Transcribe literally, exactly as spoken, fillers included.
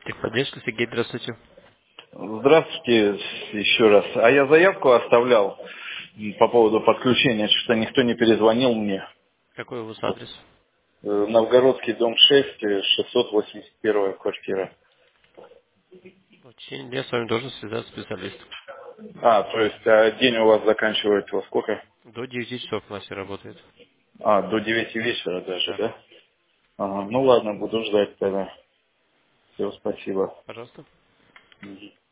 Техподдержка, Сергей, здравствуйте. Здравствуйте еще раз. А я заявку оставлял м, по поводу подключения, что никто не перезвонил мне. Какой у вас Вот. адрес? Э, Новгородский дом шесть, э, шестьсот восемьдесят первая квартира. В течение дня с вами должен связаться специалист. А, то есть а день у вас заканчивается во сколько? До девяти часов у нас все работает. А, до девяти вечера даже, Да. да? Ага, ну ладно, буду ждать тогда. Все, спасибо. Пожалуйста. Мгм.